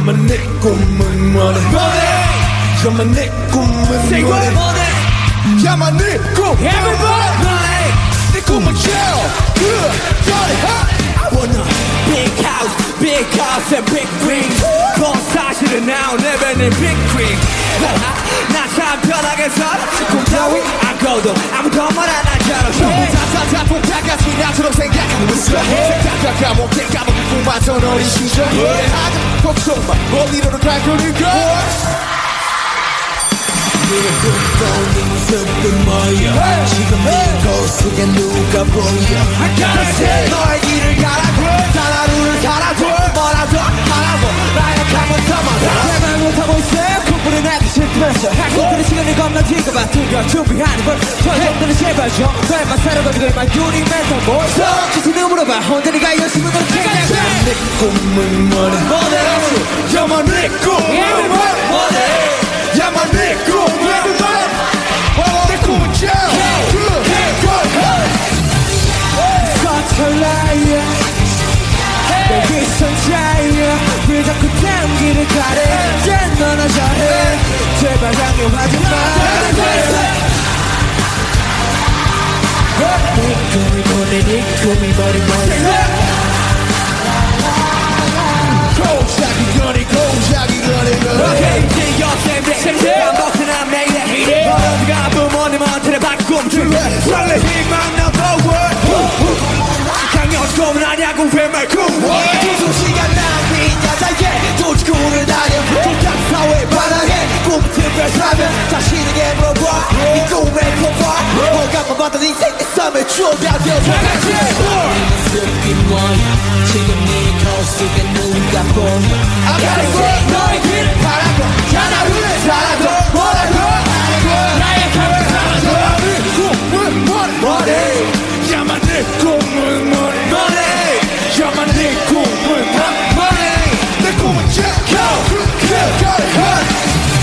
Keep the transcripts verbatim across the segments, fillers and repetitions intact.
야만 내 꿈은 뭐래 야만 내 꿈은 뭐래 야만 내 꿈은 뭐래 내 꿈은 chill good I wanna big house big house and big rings 그건 사실은 now living in big dreams 난 참 편하게 살아 꿈 따위 안 꿔도 아무도 말 안 하잖아 전부 다다다 폭탄같이 나처럼 생각하고 있어 생각하 까먹게 까먹고 꿈만 선 어린 시절 하지 걱정만 멀리로는 갈 거니까 네가 꿈꿔온 네 모습은 뭐야 지금 네 거울 속에 누가 보여 I gotta say 너의 길을 가라고 단 하루를 살아도 뭐라도 하라고 나의 감은 담아라 내말 못하고 있어 꿈꾸는 나기 싫다면서 꿈꾸는 시간이 겁나 뒤가 두려 준비하는 걸 저녁들은 제발 좀 너만 살아가지고 이만 유리 멘탈 몰라 지치는 물어봐 혼자 네가 열심히 노력해 내 꿈은 뭐래 뭐래 야만 내 꿈은 뭐래 야만 내 꿈은 내 꿈은 chill good good 서툴러야 내 위선 차이야 왜 자꾸 다음 길을 가래 이젠 너나 잘해 제발 강요하지 마 내 꿈이 뭐래 네 꿈이 뭐래 뭐래 고작이 거리 고작이 거리 거리 이제 여sem대 반복하나 매일에 너가 부모님한테 바꿈 줄래 설레 희망 넘버 원 강력 꿈은 아냐고 왜 말고 두두 시간 낭비 여자의 도지구를 다녀 조작 사회 바닥에 꿈틀을 사면 자신에게 물어봐 이 꿈의 커버 뭐가만 봐도 네 생긴 삶의 추억이 되어서 같이 네 모습이 뭐야 지금 네 거울 속에 누가 보여 I gotta get 너의 길을 바라고 단 하루를 살아도 뭐라고 나의 감을 살아도 네 꿈은 뭐래 뭐래 야만 내 꿈은 뭐래 뭐래 야만 내 꿈은 뭐래 내 꿈은 chill go go go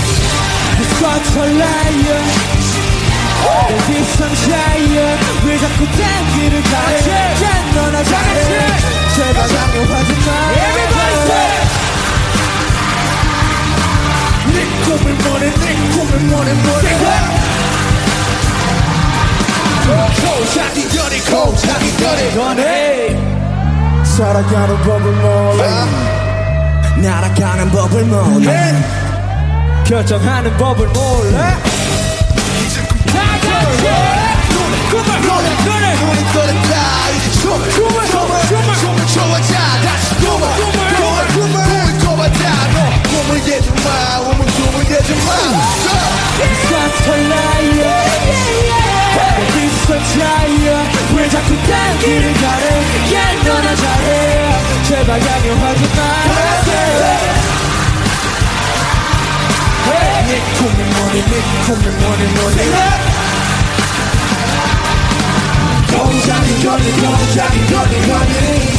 서툴러요 내 위선 차이야 왜 자꾸 딴 길을 가래 이젠 너나 잘해 제발 강요하지 마 Everybody say 내 꿈을 뭐래 내 꿈을 뭐래 뭐래 고작이 거리 고작이 거리 거리 살아가는 법을 몰라 날아가는 법을 몰라 결정하는 법을 몰라 꿈을 노래 노래 눈이 떠났다 이제 꿈을 꿈을 꿈을 꿈을 좋아자 다시 꿈을 꿈을 꿈을 꿈을 꿔봤다 너 꿈을 예지 마 꿈을 꿈을 예지 마 서툴러요 비슷한 차이야 왜 자꾸 딴 길을 가래 야 너나 잘해 제발 강요하지 마 내 꿈이 뭐니 내 꿈이 뭐니 뭐니 고작이 거리 고작이 거리 거리